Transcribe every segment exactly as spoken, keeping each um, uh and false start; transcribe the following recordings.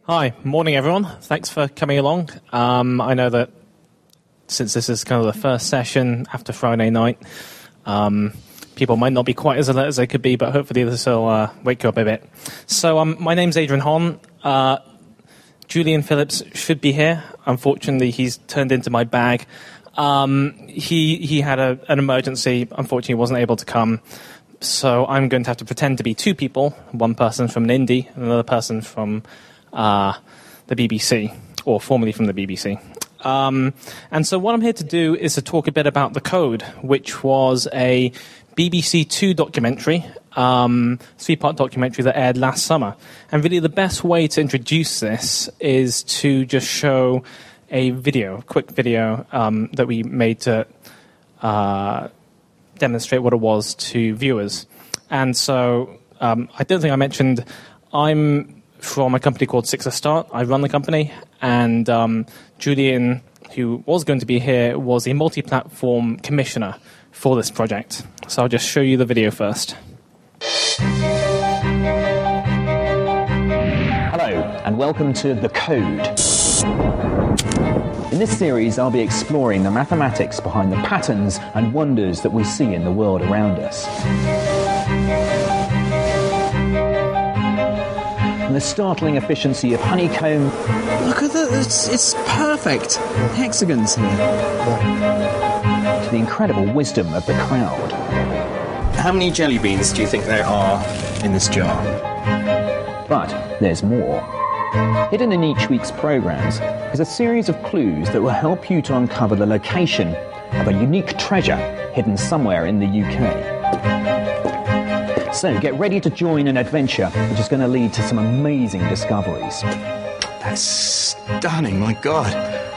Hi, morning everyone. Thanks for coming along. Um, I know that since this is kind of the first session after Friday night, um, people might not be quite as alert as they could be, but hopefully this will uh, wake you up a bit. So um, my name's Adrian Hon. Uh, Julian Phillips should be here. Unfortunately, he's turned into my bag. Um, he he had a, an emergency. Unfortunately, wasn't able to come. So I'm going to have to pretend to be two people, one person from an indie and another person from uh, the B B C, or formerly from the B B C. Um, and so what I'm here to do is to talk a bit about The Code, which was a B B C Two documentary, um, three-part documentary that aired last summer. And really the best way to introduce this is to just show a video, a quick video um, that we made to uh, demonstrate what it was to viewers. And so um, I don't think I mentioned, I'm from a company called Six A Start. I run the company, and um, Julian, who was going to be here, was a multi-platform commissioner for this project. So I'll just show you the video first. Hello, and welcome to The Code. In this series, I'll be exploring the mathematics behind the patterns and wonders that we see in the world around us. And the startling efficiency of honeycomb. Look at that, it's, it's perfect. Hexagons here. To the incredible wisdom of the crowd. How many jelly beans do you think there are in this jar? But there's more. Hidden in each week's programmes is a series of clues that will help you to uncover the location of a unique treasure hidden somewhere in the U K. So get ready to join an adventure which is going to lead to some amazing discoveries. That's stunning, my God.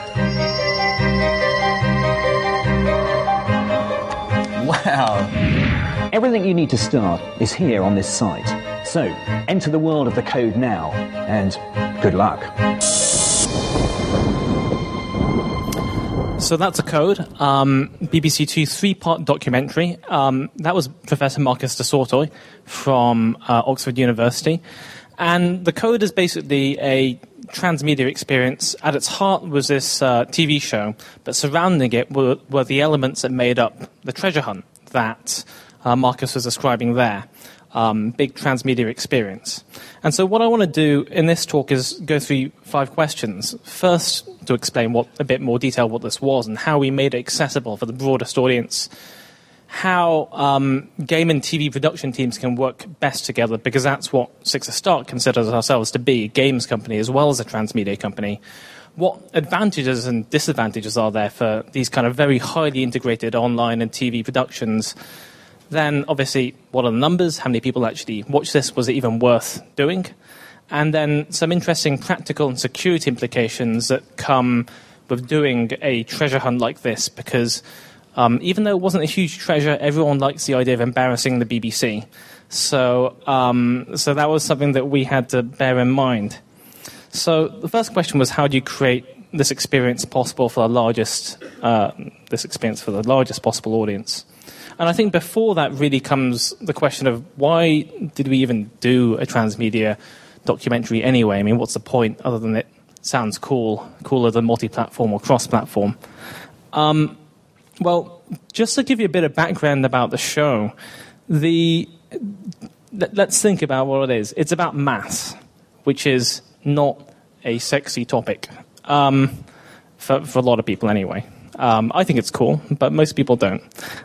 Wow. Everything you need to start is here on this site. So enter the world of The Code now, and good luck. So that's The Code, um, B B C Two three-part documentary. Um, that was Professor Marcus de Sortoy from uh, Oxford University. And The Code is basically a transmedia experience. At its heart was this uh, T V show, but surrounding it were, were the elements that made up the treasure hunt that uh, Marcus was describing there. Um, big transmedia experience. And so what I want to do in this talk is go through five questions. First, to explain what a bit more detail what this was and how we made it accessible for the broadest audience. How um, game and T V production teams can work best together, because that's what Six A Start considers ourselves to be, a games company as well as a transmedia company. What advantages and disadvantages are there for these kind of very highly integrated online and T V productions? Then, obviously, what are the numbers? How many people actually watch this? Was it even worth doing? And then some interesting practical and security implications that come with doing a treasure hunt like this, because um, even though it wasn't a huge treasure, everyone likes the idea of embarrassing the B B C. So, um, so that was something that we had to bear in mind. So the first question was, how do you create this experience possible for the largest, uh, this experience for the largest possible audience? And I think before that really comes the question of, why did we even do a transmedia documentary anyway? I mean, what's the point other than it sounds cool, cooler than multi-platform or cross-platform? Um, well, just to give you a bit of background about the show, the let's think about what it is. It's about maths, which is not a sexy topic, um, for, for a lot of people anyway. Um, I think it's cool, but most people don't.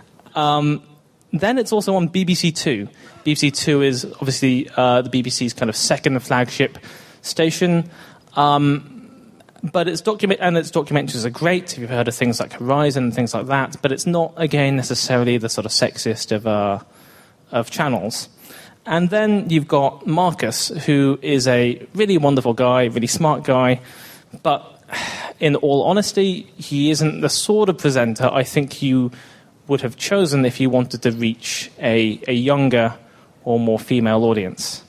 Um, then it's also on B B C Two. B B C Two is obviously uh, the B B C's kind of second flagship station, um, but its document and its documentaries are great. If you've heard of things like Horizon and things like that, but it's not again necessarily the sort of sexiest of uh, of channels. And then you've got Marcus, who is a really wonderful guy, really smart guy, but in all honesty, he isn't the sort of presenter I think you would have chosen if you wanted to reach a, a younger or more female audience.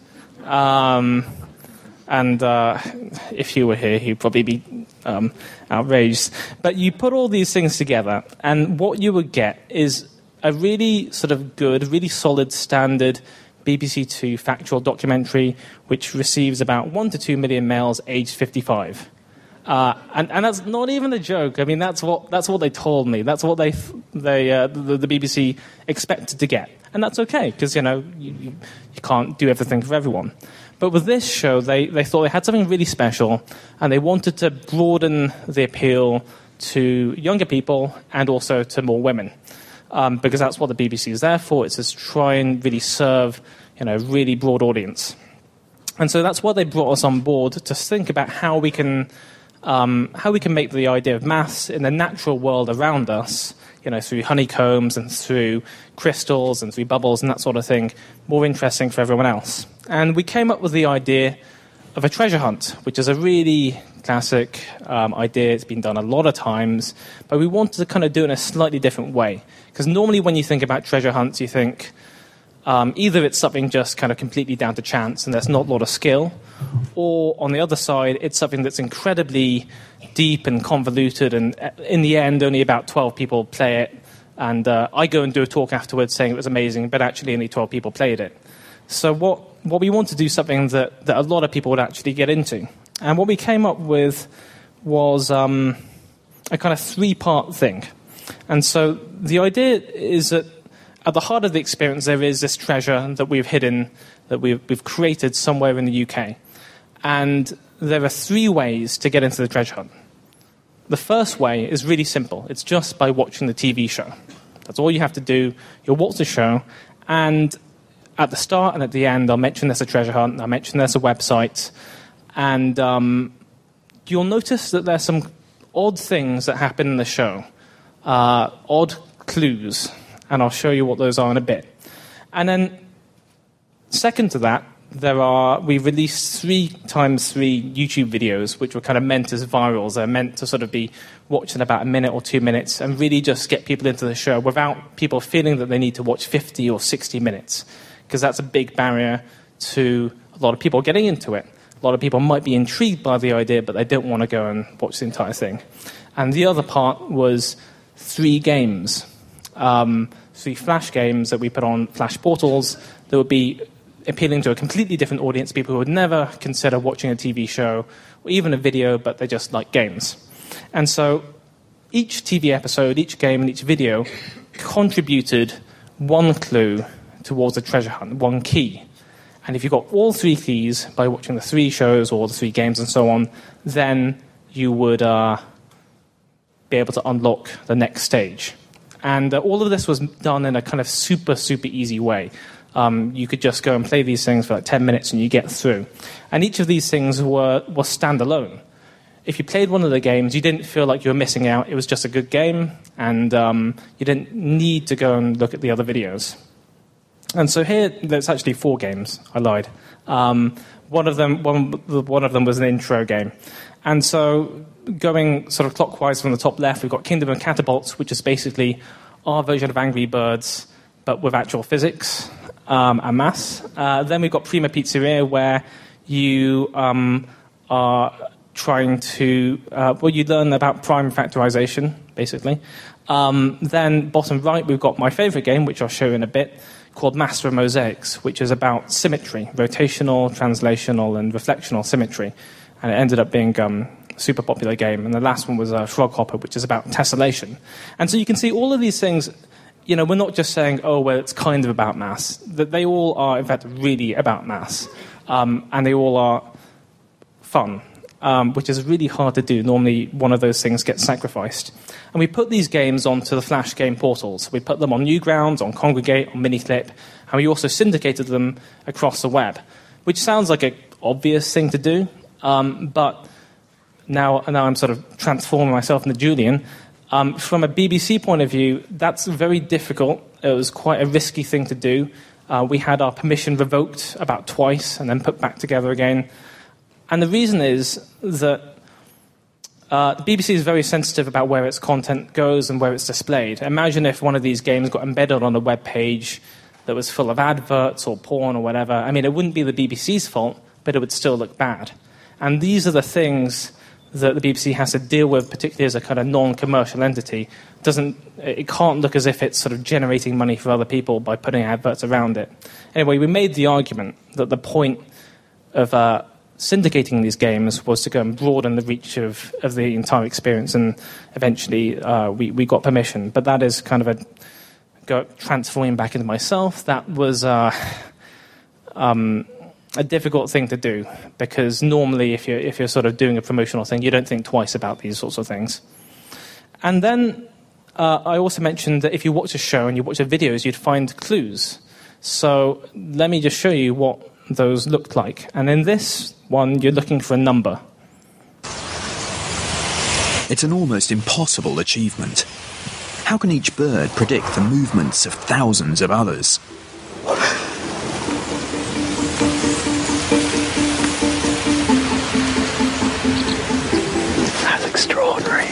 Um, and uh, if you were here, he'd probably be um, outraged. But you put all these things together, and what you would get is a really sort of good, really solid standard B B C Two factual documentary, which receives about one to two million males aged fifty-five. Uh, and, and that's not even a joke. I mean, that's what that's what they told me. That's what they they uh, the, the B B C expected to get, and that's okay because you know you, you, you can't do everything for everyone. But with this show, they, they thought they had something really special, and they wanted to broaden the appeal to younger people and also to more women, um, because that's what the B B C is there for. It's to try and really serve you know a really broad audience. And so that's why they brought us on board to think about how we can. Um, how we can make the idea of maths in the natural world around us, you know, through honeycombs and through crystals and through bubbles and that sort of thing, more interesting for everyone else. And we came up with the idea of a treasure hunt, which is a really classic um, idea. It's been done a lot of times, but we wanted to kind of do it in a slightly different way. Because normally when you think about treasure hunts, you think um, either it's something just kind of completely down to chance and there's not a lot of skill, or on the other side, it's something that's incredibly deep and convoluted, and in the end, only about twelve people play it. And uh, I go and do a talk afterwards saying it was amazing, but actually only twelve people played it. So what, what we want to do something that, that a lot of people would actually get into. And what we came up with was um, a kind of three-part thing. And so the idea is that at the heart of the experience, there is this treasure that we've hidden, that we've, we've created somewhere in the U K. And there are three ways to get into the treasure hunt. The first way is really simple. It's just by watching the T V show. That's all you have to do. You'll watch the show, and at the start and at the end, I'll mention there's a treasure hunt, I'll mention there's a website, and um, you'll notice that there's some odd things that happen in the show, uh, odd clues, and I'll show you what those are in a bit. And then, second to that, there are, we released three times three YouTube videos, which were kind of meant as virals. They're meant to sort of be watched in about a minute or two minutes and really just get people into the show without people feeling that they need to watch fifty or sixty minutes, because that's a big barrier to a lot of people getting into it. A lot of people might be intrigued by the idea, but they don't want to go and watch the entire thing. And the other part was three games, um, three Flash games that we put on Flash portals that would be appealing to a completely different audience, people who would never consider watching a T V show or even a video, but they just like games. And so each T V episode, each game, and each video contributed one clue towards a treasure hunt, one key. And if you got all three keys by watching the three shows or the three games and so on, then you would uh, be able to unlock the next stage. And uh, all of this was done in a kind of super, super easy way. Um, you could just go and play these things for like ten minutes and you get through. And each of these things were was standalone. If you played one of the games, you didn't feel like you were missing out. It was just a good game, and um, you didn't need to go and look at the other videos. And so here, there's actually four games. I lied. Um, one of them, one, one of them was an intro game. And so going sort of clockwise from the top left, we've got Kingdom of Catapults, which is basically our version of Angry Birds, but with actual physics. Um, and maths. Uh, then we've got Prima Pizzeria, where you um, are trying to, uh, well, you learn about prime factorization, basically. Um, then bottom right, we've got my favorite game, which I'll show you in a bit, called Master of Mosaics, which is about symmetry, rotational, translational, and reflectional symmetry. And it ended up being um, a super popular game. And the last one was uh, Frog Hopper, which is about tessellation. And so you can see all of these things. You know, we're not just saying, oh, well, it's kind of about maths. That they all are, in fact, really about maths. Um, and they all are fun, um, which is really hard to do. Normally, one of those things gets sacrificed. And we put these games onto the Flash game portals. We put them on Newgrounds, on Kongregate, on Miniclip, and we also syndicated them across the web, which sounds like an obvious thing to do, um, but now, now I'm sort of transforming myself into Julian. Um, from a B B C point of view, that's very difficult. It was quite a risky thing to do. Uh, we had our permission revoked about twice and then put back together again. And the reason is that uh, the B B C is very sensitive about where its content goes and where it's displayed. Imagine if one of these games got embedded on a web page that was full of adverts or porn or whatever. I mean, it wouldn't be the B B C's fault, but it would still look bad. And these are the things that the B B C has to deal with, particularly as a kind of non-commercial entity, doesn't it can't look as if it's sort of generating money for other people by putting adverts around it. Anyway, we made the argument that the point of uh, syndicating these games was to go and broaden the reach of, of the entire experience, and eventually uh, we, we got permission. But that is kind of a go transforming back into myself. That was uh, um, a difficult thing to do, because normally if you're, if you're sort of doing a promotional thing, you don't think twice about these sorts of things. And then uh, I also mentioned that if you watch a show and you watch the videos, you'd find clues. So let me just show you what those looked like. And in this one, you're looking for a number. It's an almost impossible achievement. How can each bird predict the movements of thousands of others? That's extraordinary.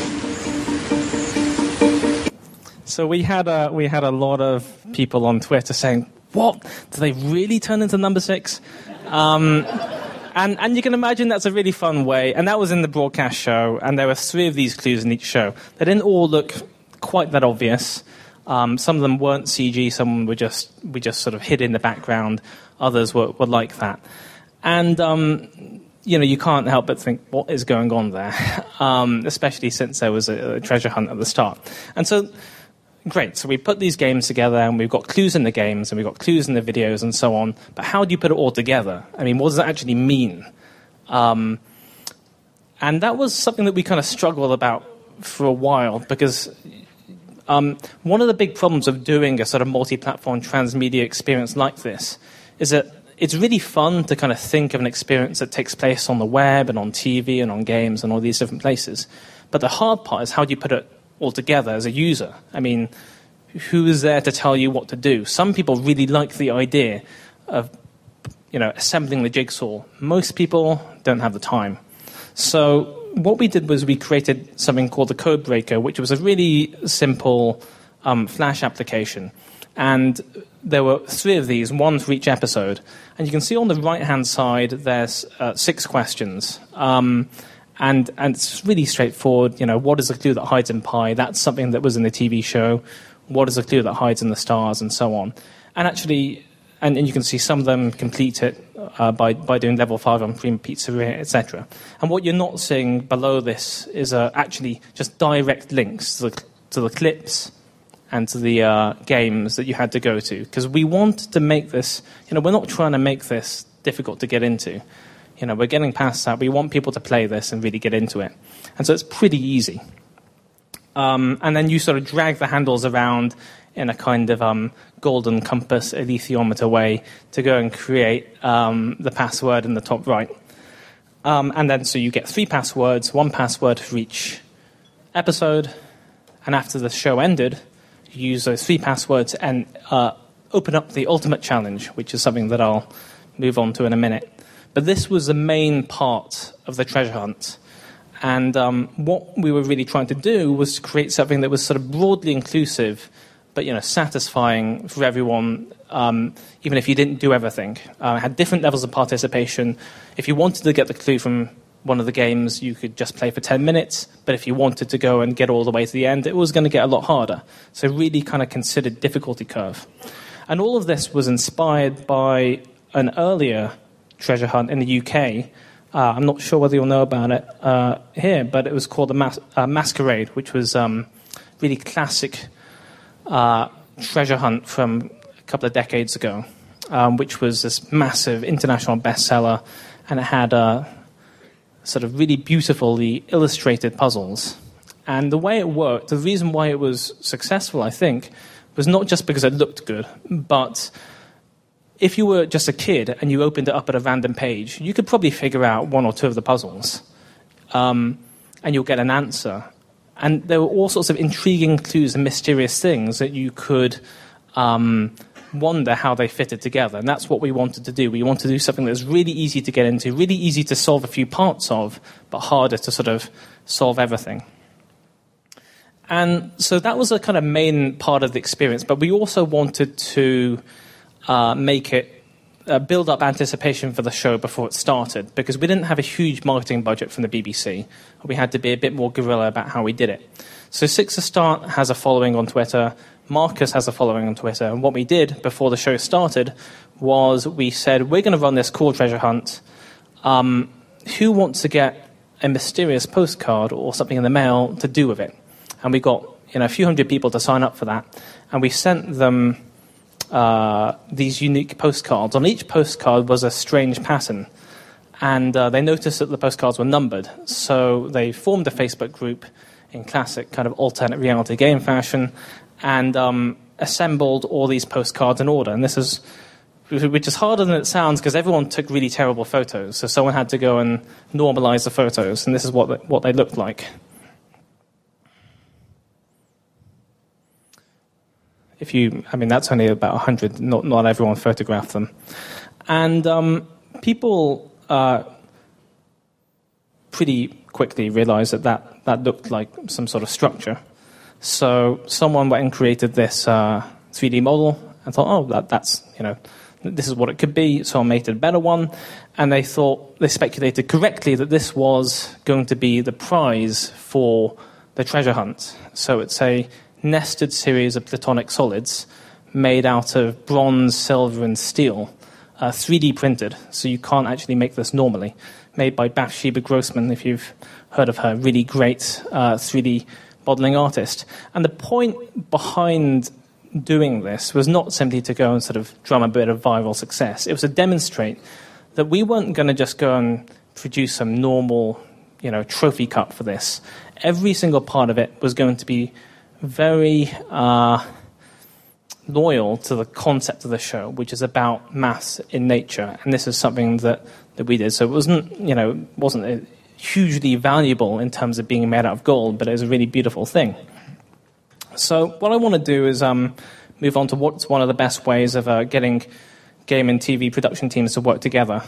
So we had a, we had a lot of people on Twitter saying, what? Do they really turn into number six? Um, and, and you can imagine that's a really fun way. And that was in the broadcast show, and there were three of these clues in each show. They didn't all look quite that obvious. Um, some of them weren't C G, some were just we just sort of hid in the background. Others were, were like that. And, um, you know, you can't help but think, what is going on there? Um, especially since there was a, a treasure hunt at the start. And so... Great, so we put these games together, and we've got clues in the games, and we've got clues in the videos, and so on. But how do you put it all together? I mean, what does that actually mean? Um, and that was something that we kind of struggled about for a while, because um, one of the big problems of doing a sort of multi-platform transmedia experience like this is that it's really fun to kind of think of an experience that takes place on the web and on T V and on games and all these different places. But the hard part is, how do you put it altogether as a user? I mean, who is there to tell you what to do? Some people really like the idea of, you know, assembling the jigsaw. Most people don't have the time. So what we did was we created something called the Codebreaker, which was a really simple um, Flash application. And there were three of these, one for each episode. And you can see on the right-hand side, there's uh, six questions. Um, And, and it's really straightforward. You know, what is the clue that hides in Pi? That's something that was in the T V show. What is the clue that hides in the stars, and so on. And actually, and, and you can see some of them complete it uh, by, by doing level five on Prima Pizzeria, et cetera. And what you're not seeing below this is uh, actually just direct links to the, to the clips and to the uh, games that you had to go to. Because we want to make this, you know, we're not trying to make this difficult to get into. You know, we're getting past that. We want people to play this and really get into it. And so it's pretty easy. Um, and then you sort of drag the handles around in a kind of um, golden compass alethiometer way to go and create um, the password in the top right. Um, and then so you get three passwords, one password for each episode. And after the show ended, you use those three passwords and uh, open up the ultimate challenge, which is something that I'll move on to in a minute. But this was the main part of the treasure hunt. And um, what we were really trying to do was to create something that was sort of broadly inclusive, but, you know, satisfying for everyone, um, even if you didn't do everything. Uh, it had different levels of participation. If you wanted to get the clue from one of the games, you could just play for ten minutes. But if you wanted to go and get all the way to the end, it was going to get a lot harder. So really kind of considered difficulty curve. And all of this was inspired by an earlier treasure hunt in the U K. Uh, I'm not sure whether you'll know about it uh, here, but it was called the Mas- uh, Masquerade, which was um, really classic uh, treasure hunt from a couple of decades ago, um, which was this massive international bestseller, and it had uh, sort of really beautifully illustrated puzzles. And the way it worked, the reason why it was successful, I think, was not just because it looked good, but if you were just a kid and you opened it up at a random page, you could probably figure out one or two of the puzzles, um, and you'll get an answer. And there were all sorts of intriguing clues and mysterious things that you could um, wonder how they fitted together. And that's what we wanted to do. We wanted to do something that was really easy to get into, really easy to solve a few parts of, but harder to sort of solve everything. And so that was a kind of main part of the experience. But we also wanted to Uh, make it uh, build up anticipation for the show before it started, because we didn't have a huge marketing budget from the B B C. We had to be a bit more guerrilla about how we did it. So Six A Start has a following on Twitter. Marcus has a following on Twitter. And what we did before the show started was we said, we're going to run this cool treasure hunt. Um, who wants to get a mysterious postcard or something in the mail to do with it? And we got you know, a few hundred people to sign up for that. And we sent them uh, these unique postcards. On each postcard was a strange pattern. And uh, they noticed that the postcards were numbered. So they formed a Facebook group in classic kind of alternate reality game fashion and um, assembled all these postcards in order. And this is, which is harder than it sounds because everyone took really terrible photos. So someone had to go and normalize the photos. And this is what they, what they looked like. If you, I mean, that's only about one hundred. Not, not everyone photographed them. And um, people uh, pretty quickly realized that, that that looked like some sort of structure. So someone went and created this uh, three D model and thought, oh, that, that's, you know, this is what it could be. So I made a better one. And they thought, they speculated correctly that this was going to be the prize for the treasure hunt. So it's a nested series of platonic solids made out of bronze, silver, and steel, uh, three D printed, so you can't actually make this normally. Made by Bathsheba Grossman, if you've heard of her, really great uh, three D modeling artist. And the point behind doing this was not simply to go and sort of drum a bit of viral success. It was to demonstrate that we weren't going to just go and produce some normal, you know, trophy cup for this. Every single part of it was going to be very uh, loyal to the concept of the show, which is about maths in nature, and this is something that, that we did. So it wasn't, you know, wasn't hugely valuable in terms of being made out of gold, but it was a really beautiful thing. So what I want to do is um, move on to what's one of the best ways of uh, getting game and T V production teams to work together.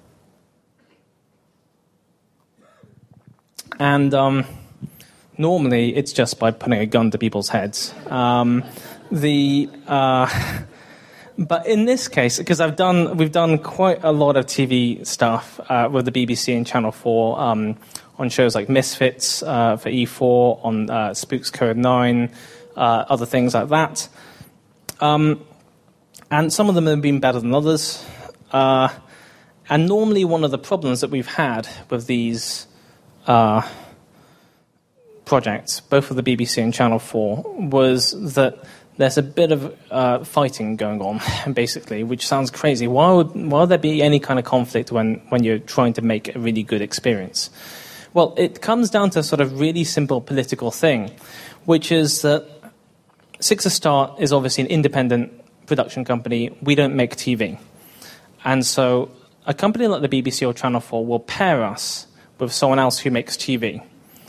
And um, normally, it's just by putting a gun to people's heads. Um, the uh, but in this case, because I've done, we've done quite a lot of T V stuff uh, with the B B C and Channel Four um, on shows like Misfits uh, for E four, on uh, Spooks Code nine, uh, other things like that. Um, and some of them have been better than others. Uh, and normally, one of the problems that we've had with these Uh, projects, both for the B B C and Channel four, was that there's a bit of uh, fighting going on, basically, which sounds crazy. Why would, why would there be any kind of conflict when, when you're trying to make a really good experience? Well, it comes down to a sort of really simple political thing, which is that Six A Start is obviously an independent production company. We don't make T V. And so a company like the B B C or Channel four will pair us with someone else who makes T V.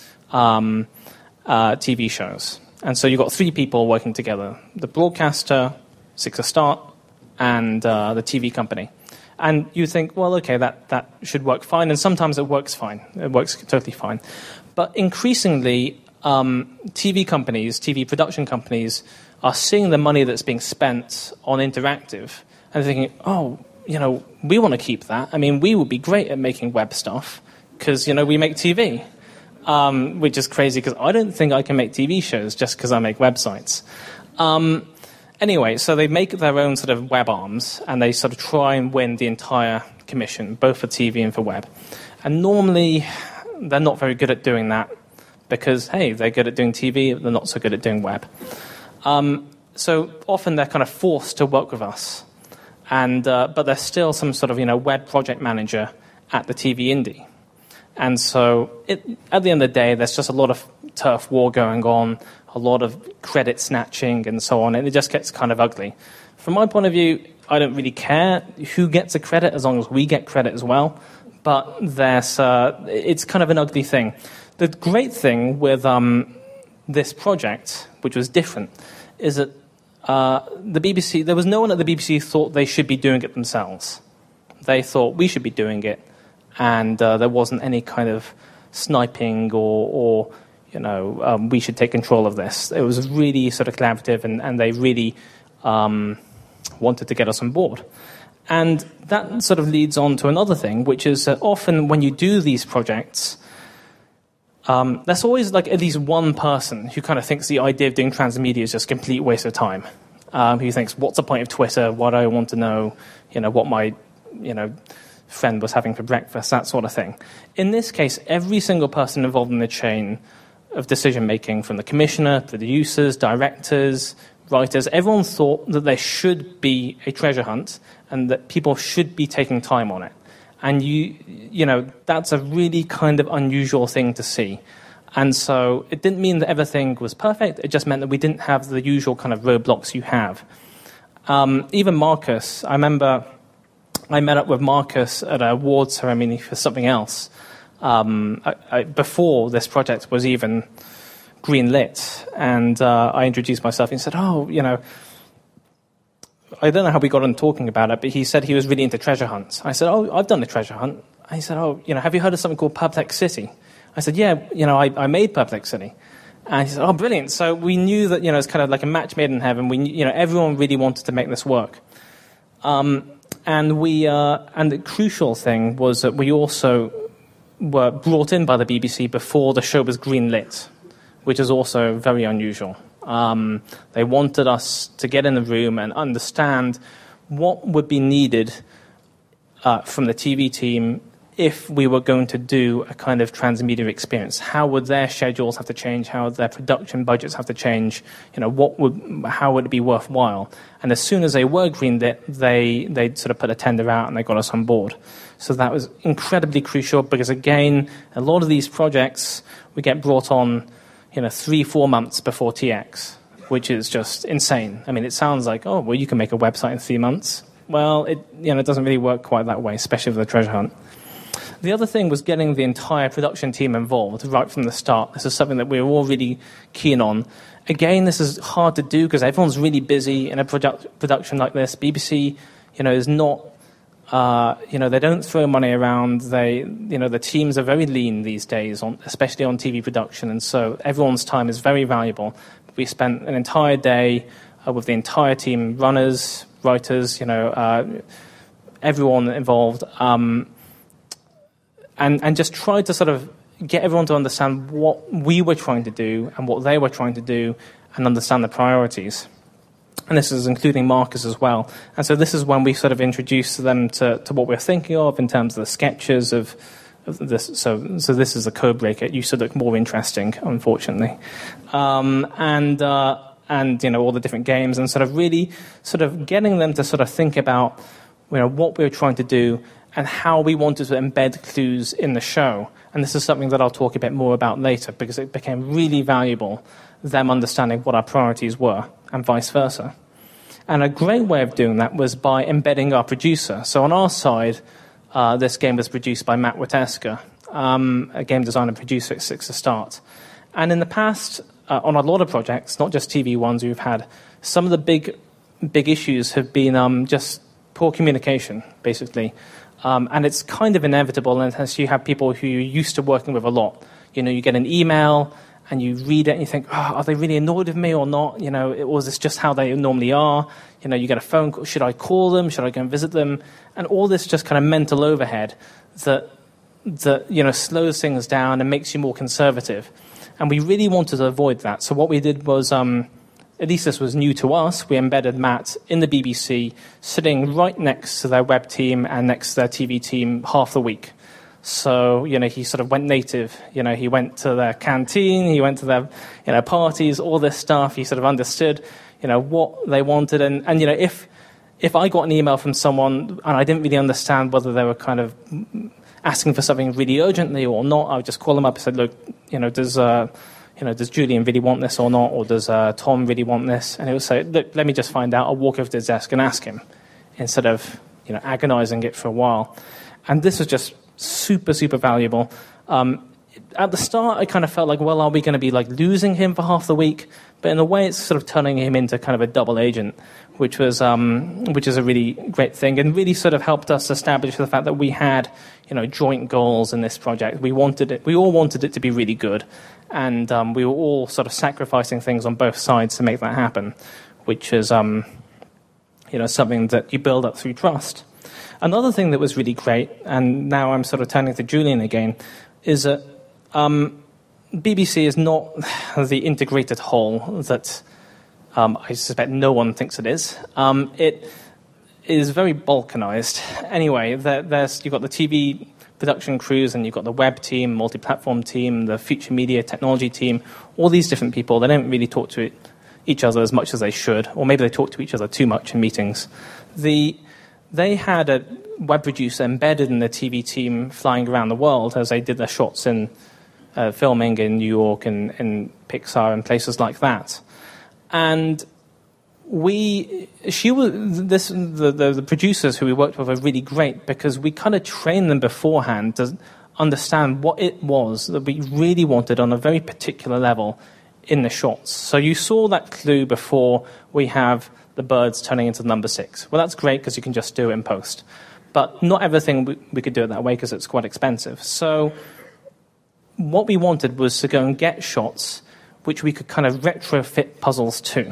Um, uh, T V shows. And so you've got three people working together. The broadcaster, Six A Start, and uh, the T V company. And you think, well, okay, that, that should work fine. And sometimes it works fine. It works totally fine. But increasingly, um, T V companies, T V production companies, are seeing the money that's being spent on interactive and thinking, oh, you know, we want to keep that. I mean, we would be great at making web stuff because, you know, we make T V. Um, which is crazy because I don't think I can make T V shows just because I make websites. Um, anyway, so they make their own sort of web arms and they sort of try and win the entire commission, both for T V and for web. And normally they're not very good at doing that because, hey, they're good at doing T V, they're not so good at doing web. Um, so often they're kind of forced to work with us. And uh, but there's still some sort of, you know, web project manager at the T V indie. And so, it, at the end of the day, there's just a lot of turf war going on, a lot of credit snatching and so on, and it just gets kind of ugly. From my point of view, I don't really care who gets the credit as long as we get credit as well, but there's, uh, it's kind of an ugly thing. The great thing with um, this project, which was different, is that uh, the B B C, there was no one at the B B C who thought they should be doing it themselves. They thought we should be doing it. And uh, there wasn't any kind of sniping or, or you know, um, we should take control of this. It was really sort of collaborative, and, and they really um, wanted to get us on board. And that sort of leads on to another thing, which is that often when you do these projects, um, there's always like at least one person who kind of thinks the idea of doing transmedia is just a complete waste of time. Um, who thinks, what's the point of Twitter? What do I want to know? You know, what my, you know, friend was having for breakfast, that sort of thing. In this case, every single person involved in the chain of decision-making, from the commissioner, producers, directors, writers, everyone thought that there should be a treasure hunt and that people should be taking time on it. And, you, you know, that's a really kind of unusual thing to see. And so it didn't mean that everything was perfect. It just meant that we didn't have the usual kind of roadblocks you have. Um, even Marcus, I remember I met up with Marcus at an awards ceremony for something else um, I, I, before this project was even greenlit. And uh, I introduced myself and said, oh, you know, I don't know how we got on talking about it, but he said he was really into treasure hunts. I said, oh, I've done a treasure hunt. He said, oh, you know, have you heard of something called Perplex City? I said, yeah, you know, I, I made Perplex City. And he said, oh, brilliant. So we knew that, you know, it's kind of like a match made in heaven. We, you know, everyone really wanted to make this work. Um, and we, uh, and the crucial thing was that we also were brought in by the B B C before the show was greenlit, which is also very unusual. Um, they wanted us to get in the room and understand what would be needed uh, from the T V team if we were going to do a kind of transmedia experience. How would their schedules have to change? How would their production budgets have to change? You know, what would, how would it be worthwhile? And as soon as they were greenlit, they they sort of put a tender out and they got us on board. So that was incredibly crucial because, again, a lot of these projects we get brought on, you know, three, four months before T X, which is just insane. I mean, it sounds like, oh, well, you can make a website in three months. Well, it you know, it doesn't really work quite that way, especially with the treasure hunt. The other thing was getting the entire production team involved right from the start. This is something that we were all really keen on. Again, this is hard to do because everyone's really busy in a produ- production like this. B B C, you know, is not, uh, you know, they don't throw money around. They, you know, the teams are very lean these days, on, especially on T V production, and so everyone's time is very valuable. We spent an entire day uh, with the entire team, runners, writers, you know, uh, everyone involved. Um, And, and just tried to sort of get everyone to understand what we were trying to do and what they were trying to do and understand the priorities. And this is including Marcus as well. And so this is when we sort of introduced them to, to what we're thinking of in terms of the sketches of, of this. So, so this is a code breaker. It used to look more interesting, unfortunately. Um, and, uh, and, you know, all the different games and sort of really sort of getting them to sort of think about, you know, what we were trying to do and how we wanted to embed clues in the show. And this is something that I'll talk a bit more about later because it became really valuable, them understanding what our priorities were and vice versa. And a great way of doing that was by embedding our producer. So on our side, uh, this game was produced by Matt Witeska, um, a game designer and producer at Six to Start. And in the past, uh, on a lot of projects, not just T V ones we've had, some of the big, big issues have been um, just poor communication, basically. Um, and it's kind of inevitable unless you have people who you're used to working with a lot. You know, you get an email and you read it and you think, oh, are they really annoyed with me or not? You know, or is this just how they normally are? You know, you get a phone call. Should I call them? Should I go and visit them? And all this just kind of mental overhead that, that you know, slows things down and makes you more conservative. And we really wanted to avoid that. So what we did was... Um, at least this was new to us, we embedded Matt in the B B C, sitting right next to their web team and next to their T V team half the week. So, you know, he sort of went native. You know, he went to their canteen, he went to their, you know, parties, all this stuff. He sort of understood, you know, what they wanted. And, and you know, if if I got an email from someone and I didn't really understand whether they were kind of asking for something really urgently or not, I would just call them up and say, look, you know, does... Uh, You know, does Julian really want this or not? Or does uh, Tom really want this? And he would say, look, let me just find out. I'll walk over to his desk and ask him instead of, you know, agonizing it for a while. And this was just super, super valuable. Um, at the start, I kind of felt like, well, are we going to be like losing him for half the week? But in a way, it's sort of turning him into kind of a double agent, which was, um, which is a really great thing and really sort of helped us establish the fact that we had, you know, joint goals in this project. We wanted it. We all wanted it to be really good. And um, we were all sort of sacrificing things on both sides to make that happen, which is, um, you know, something that you build up through trust. Another thing that was really great, and now I'm sort of turning to Julian again, is that um, B B C is not the integrated whole that um, I suspect no one thinks it is. Um, it is very balkanized. Anyway, there, there's you've got the T V production crews, and you've got the web team, multi-platform team, the future media technology team, all these different people. They don't really talk to each other as much as they should, or maybe they talk to each other too much in meetings. The, they had a web producer embedded in the T V team flying around the world as they did their shots in uh, filming in New York and in Pixar and places like that. And we, she was, this, the, the, the producers who we worked with were really great because we kind of trained them beforehand to understand what it was that we really wanted on a very particular level in the shots. So you saw that clue before we have the birds turning into number six. Well, that's great because you can just do it in post. But not everything we, we could do it that way because it's quite expensive. So what we wanted was to go and get shots which we could kind of retrofit puzzles to.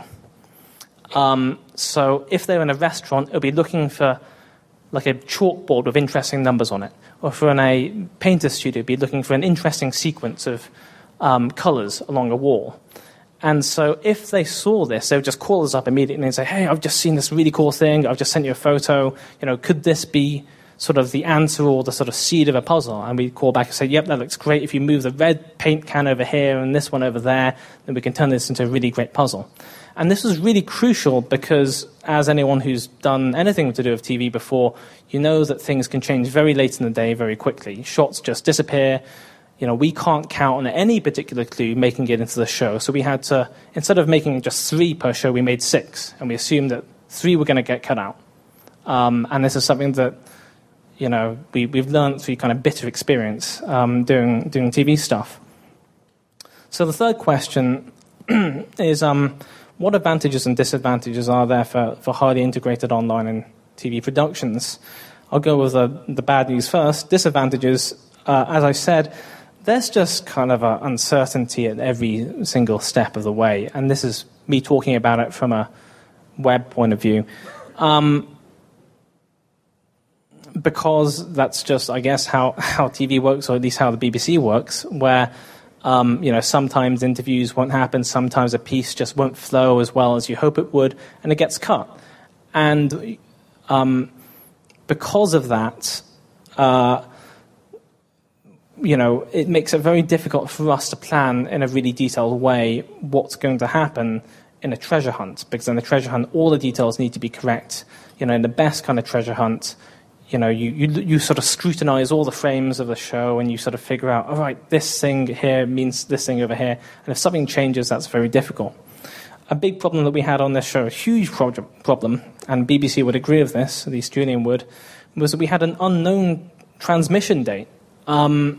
Um, so if they were in a restaurant, it would be looking for like a chalkboard with interesting numbers on it. Or if we're in a painter studio, it'd be looking for an interesting sequence of um, colors along a wall. And so if they saw this, they would just call us up immediately and say, hey, I've just seen this really cool thing. I've just sent you a photo. You know, could this be sort of the answer or the sort of seed of a puzzle? And we'd call back and say, yep, that looks great. If you move the red paint can over here and this one over there, then we can turn this into a really great puzzle. And this was really crucial because, as anyone who's done anything to do with T V before, you know that things can change very late in the day very quickly. Shots just disappear. You know, we can't count on any particular clue making it into the show. So we had to, instead of making just three per show, we made six. And we assumed that three were going to get cut out. Um, and this is something that, you know, we, we've learned through kind of bitter experience um, doing, doing T V stuff. So the third question is... Um, What advantages and disadvantages are there for, for highly integrated online and T V productions? I'll go with the, the bad news first. Disadvantages, uh, as I said, there's just kind of an uncertainty at every single step of the way. And this is me talking about it from a web point of view. Um, because that's just, I guess, how, how T V works, or at least how the B B C works, where... Um, you know, sometimes interviews won't happen, sometimes a piece just won't flow as well as you hope it would, and it gets cut. And um, because of that, uh, you know, it makes it very difficult for us to plan in a really detailed way what's going to happen in a treasure hunt, because in a treasure hunt, all the details need to be correct. You know, in the best kind of treasure hunt, you know, you, you you sort of scrutinize all the frames of the show and you sort of figure out, all right, this thing here means this thing over here. And if something changes, that's very difficult. A big problem that we had on this show, a huge pro- problem, and B B C would agree with this, at least Julian would, was that we had an unknown transmission date. Um,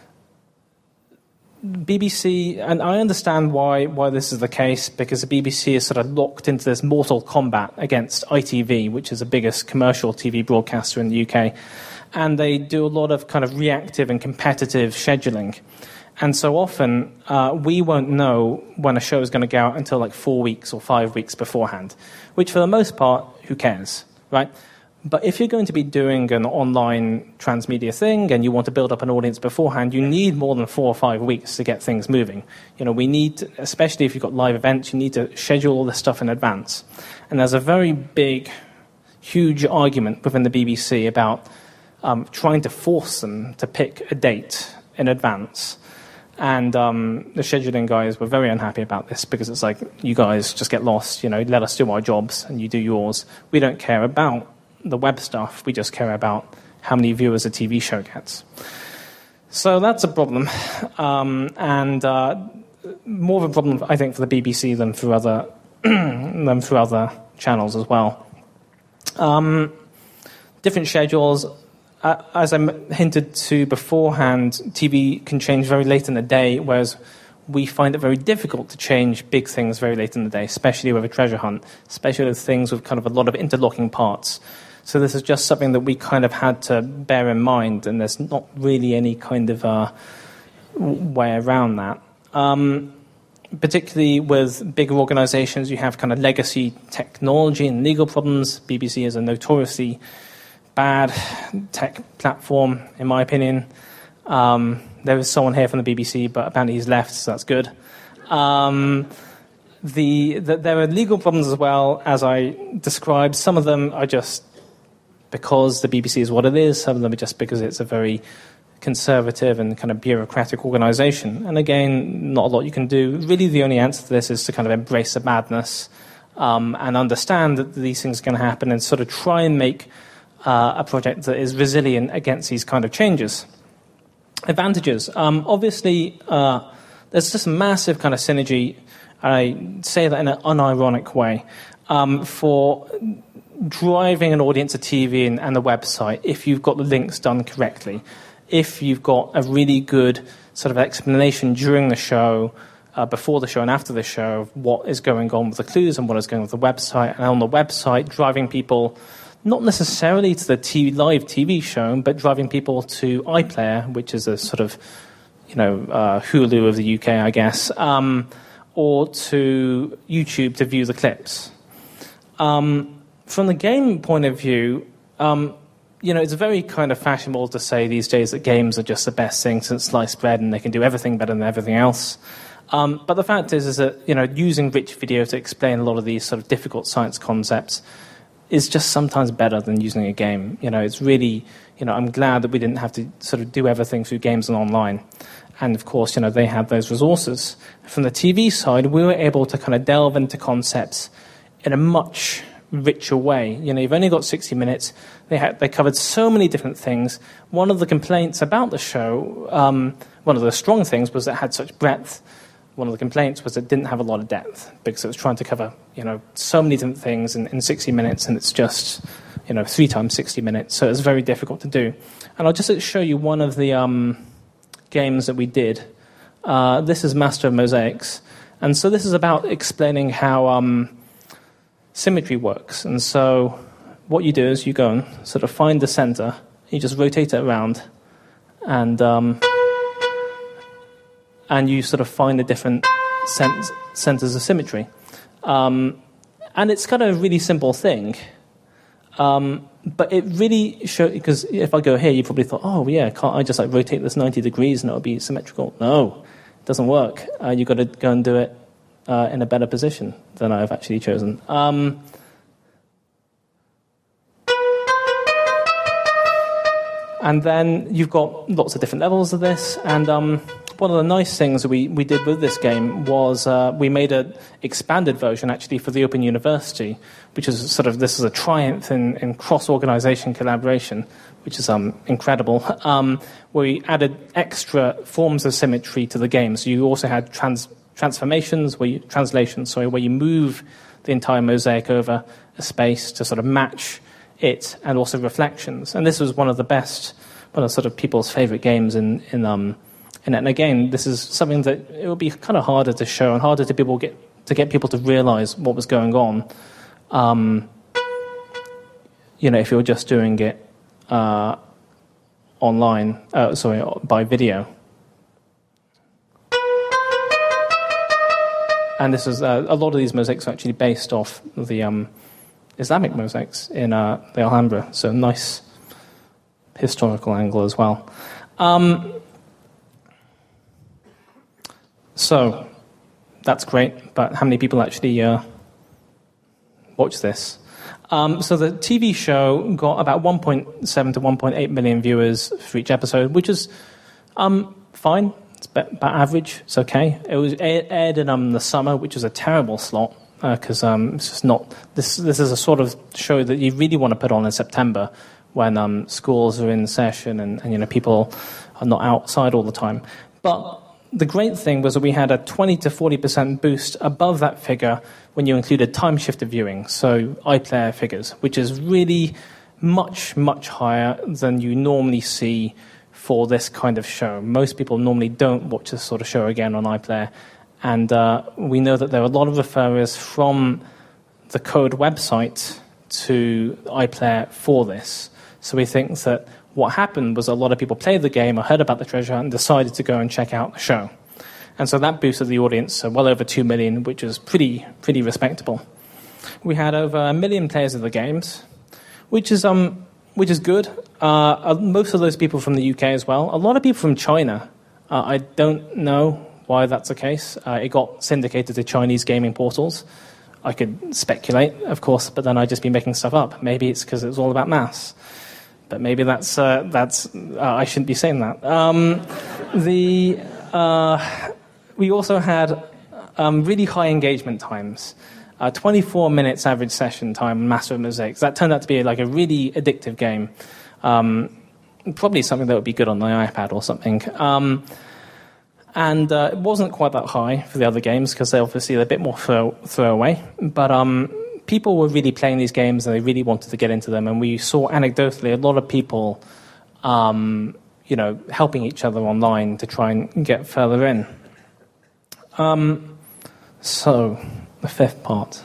B B C, and I understand why why this is the case, because the B B C is sort of locked into this mortal combat against I T V, which is the biggest commercial T V broadcaster in the U K, and they do a lot of kind of reactive and competitive scheduling. And so often, uh, we won't know when a show is going to go out until like four weeks or five weeks beforehand, which for the most part, who cares, right? But if you're going to be doing an online transmedia thing and you want to build up an audience beforehand, you need more than four or five weeks to get things moving. You know, we need, to, especially if you've got live events, you need to schedule all this stuff in advance. And there's a very big, huge argument within the B B C about um, trying to force them to pick a date in advance. And um, the scheduling guys were very unhappy about this because it's like, you guys just get lost, you know, let us do our jobs and you do yours. We don't care about the web stuff, we just care about how many viewers a T V show gets. So that's a problem, um, and uh, more of a problem, I think, for the B B C than for other than for other channels as well. Um, different schedules, uh, as I hinted to beforehand, T V can change very late in the day, whereas we find it very difficult to change big things very late in the day, especially with a treasure hunt, especially with things with kind of a lot of interlocking parts. So this is just something that we kind of had to bear in mind, and there's not really any kind of uh, way around that. Um, particularly with bigger organizations, you have kind of legacy technology and legal problems. B B C is a notoriously bad tech platform, in my opinion. Um, there is someone here from the B B C, but apparently he's left, so that's good. Um, the, the there are legal problems as well, as I described. Some of them are just because the B B C is what it is. Some of them are just because it's a very conservative and kind of bureaucratic organisation. And again, not a lot you can do. Really, the only answer to this is to kind of embrace the madness um, and understand that these things are going to happen and sort of try and make uh, a project that is resilient against these kind of changes. Advantages. Um, obviously, uh, there's just a massive kind of synergy, I say that in an unironic way, um, for driving an audience to T V and, and the website if you've got the links done correctly. If you've got a really good sort of explanation during the show, uh, before the show and after the show, of what is going on with the clues and what is going on with the website, and on the website, driving people not necessarily to the T V, live T V show, but driving people to iPlayer, which is a sort of, you know, uh, Hulu of the U K, I guess, um, or to YouTube to view the clips. Um, from the game point of view, um, you know, it's very kind of fashionable to say these days that games are just the best thing since sliced bread and they can do everything better than everything else. Um, but the fact is, is that, you know, using rich video to explain a lot of these sort of difficult science concepts is just sometimes better than using a game. You know, it's really, you know, I'm glad that we didn't have to sort of do everything through games and online. And of course, you know, they had those resources. From the T V side, we were able to kind of delve into concepts in a much richer way. You know, you've only got sixty minutes. They had, they covered so many different things. One of the complaints about the show, um, one of the strong things was that it had such breadth. One of the complaints was it didn't have a lot of depth because it was trying to cover, you know, so many different things in, in sixty minutes, and it's just, you know, three times sixty minutes. So it's very difficult to do. And I'll just show you one of the um, games that we did. Uh, this is Master of Mosaics. And so this is about explaining how um, symmetry works. And so what you do is you go and sort of find the center, you just rotate it around, and um, and you sort of find the different cent- centers of symmetry. Um, and it's kind of a really simple thing. Um, but it really shows, because if I go here, you probably thought, oh, yeah, can't I just like rotate this ninety degrees and it'll be symmetrical? No, it doesn't work. Uh, you've got to go and do it uh, in a better position than I've actually chosen. Um, and then you've got lots of different levels of this, and um, one of the nice things that we, we did with this game was uh, we made an expanded version actually for the Open University, which is sort of, this is a triumph in, in cross-organization collaboration, which is um, incredible, um, where we added extra forms of symmetry to the game. So you also had trans, transformations, where you, translations, sorry, where you move the entire mosaic over a space to sort of match it, and also reflections. And this was one of the best, one of sort of people's favorite games in, in um, And, and again, this is something that it would be kind of harder to show and harder to people get to get people to realize what was going on. Um, you know, if you're just doing it uh, online, uh, sorry, by video. And this is uh, a lot of these mosaics are actually based off the um, Islamic mosaics in uh, the Alhambra, so nice historical angle as well. Um, So, that's great, but how many people actually uh, watch this? Um, so the T V show got about one point seven to one point eight million viewers for each episode, which is um, fine. It's about average. It's okay. It was aired in um, the summer, which is a terrible slot because uh, um, it's just not. This this is a sort of show that you really want to put on in September when um, schools are in session and, and you know people are not outside all the time, but the great thing was that we had a twenty to forty percent boost above that figure when you included time-shifted viewing, so iPlayer figures, which is really much, much higher than you normally see for this kind of show. Most people normally don't watch this sort of show again on iPlayer, and uh, we know that there are a lot of referrers from the Code website to iPlayer for this. So we think that what happened was a lot of people played the game or heard about the treasure and decided to go and check out the show. And so that boosted the audience so well over two million, which is pretty pretty respectable. We had over a million players of the games, which is, um, which is good. Uh, most of those people from the U K as well. A lot of people from China. Uh, I don't know why that's the case. Uh, it got syndicated to Chinese gaming portals. I could speculate, of course, but then I'd just be making stuff up. Maybe it's because it was all about maths. But maybe that's, uh, that's uh, I shouldn't be saying that. Um, the, uh, we also had um, really high engagement times. Uh, twenty-four minutes average session time on Master of Mosaics. That turned out to be like a really addictive game. Um, probably something that would be good on the iPad or something. Um, And uh, it wasn't quite that high for the other games because they obviously they're a bit more throw, throwaway. But um, people were really playing these games and they really wanted to get into them. And we saw anecdotally a lot of people, um, you know, helping each other online to try and get further in. Um, so, the fifth part.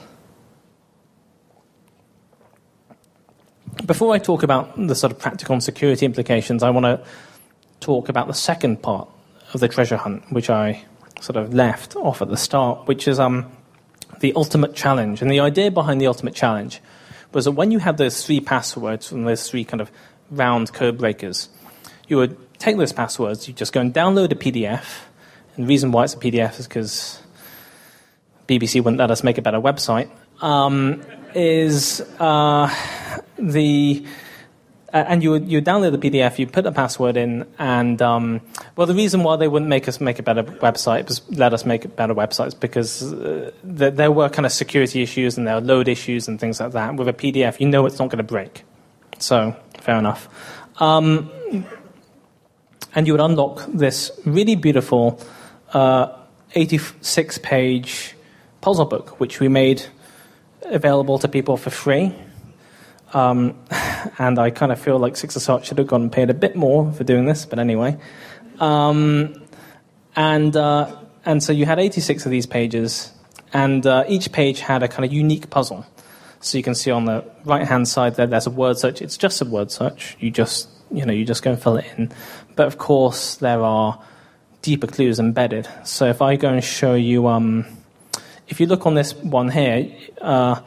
Before I talk about the sort of practical and security implications, I want to talk about the second part of the treasure hunt, which I sort of left off at the start, which is um, the ultimate challenge. And the idea behind the ultimate challenge was that when you had those three passwords from those three kind of round code breakers, you would take those passwords, you just go and download a P D F. And the reason why it's a P D F is because B B C wouldn't let us make a better website, um, is uh, the... Uh, and you would you would download the P D F, you put the password in, and um, well, the reason why they wouldn't make us make a better website, was let us make better websites, because uh, th- there were kind of security issues and there were load issues and things like that. With a P D F, you know it's not going to break. So, fair enough. Um, and you would unlock this really beautiful uh, eighty-six page puzzle book, which we made available to people for free. Um, and I kind of feel like Six Assault should have gone and paid a bit more for doing this, but anyway. Um, and uh, and so you had eighty-six of these pages, and uh, each page had a kind of unique puzzle. So you can see on the right-hand side there, there's a word search. It's just a word search. You just, you know, you just go and fill it in. But of course, there are deeper clues embedded. So if I go and show you, um, if you look on this one here, uh,